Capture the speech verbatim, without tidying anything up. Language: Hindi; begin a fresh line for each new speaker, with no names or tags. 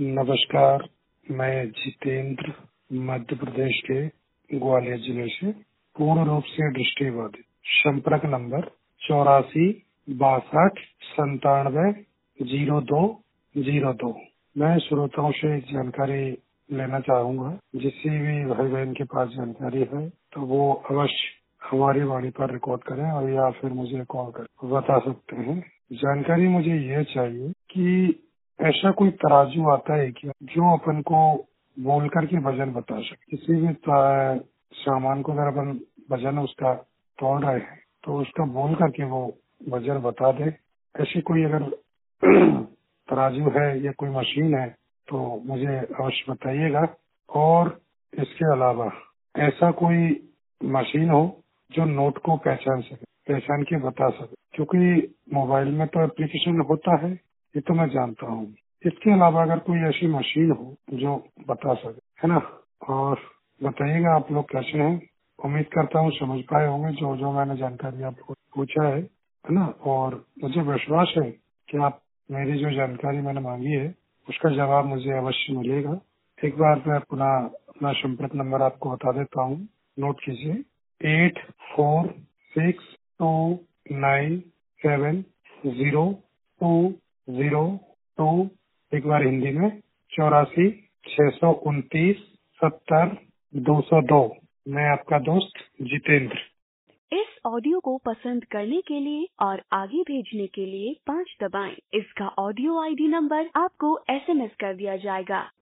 नमस्कार, मैं जितेंद्र मध्य प्रदेश के ग्वालियर जिले से पूर्ण रूप से दृष्टिबाधित। संपर्क नंबर चौरासी बासठ संतानवे जीरो दो जीरो दो। मैं श्रोताओं से जानकारी लेना चाहूंगा। जिससे भी भाई बहन के पास जानकारी है तो वो अवश्य हमारी वाणी पर रिकॉर्ड करें और या फिर मुझे कॉल कर बता सकते हैं। जानकारी मुझे ये चाहिए कि ऐसा कोई तराजू आता है क्या जो अपन को बोल करके वजन बता सके। किसी भी सामान को अगर अपन वजन उसका तोड़ रहे हैं तो उसका बोल करके वो वजन बता दे। ऐसी कोई अगर तराजू है या कोई मशीन है तो मुझे अवश्य बताइएगा। और इसके अलावा ऐसा कोई मशीन हो जो नोट को पहचान सके, पहचान के बता सके, क्योंकि मोबाइल में तो एप्लीकेशन होता है, ये तो मैं जानता हूँ। इसके अलावा अगर कोई ऐसी मशीन हो जो बता सके, है ना। और बताइएगा आप लोग कैसे हैं। उम्मीद करता हूँ समझ पाए होंगे जो जो मैंने जानकारी आपको पूछा है, है ना। और मुझे विश्वास है कि आप मेरी जो जानकारी मैंने मांगी है उसका जवाब मुझे अवश्य मिलेगा। एक बार मैं पुनः अपना संपर्क नंबर आपको बता देता हूँ, नोट कीजिए। Eight four six two nine seven zero two zero two. एक बार हिंदी में चौरासी छह सौ उनतीस सत्तर दो सौ दो। मैं आपका दोस्त जितेंद्र।
इस ऑडियो को पसंद करने के लिए और आगे भेजने के लिए पाँच दबाएं। इसका ऑडियो आईडी नंबर आपको एसएमएस कर दिया जाएगा।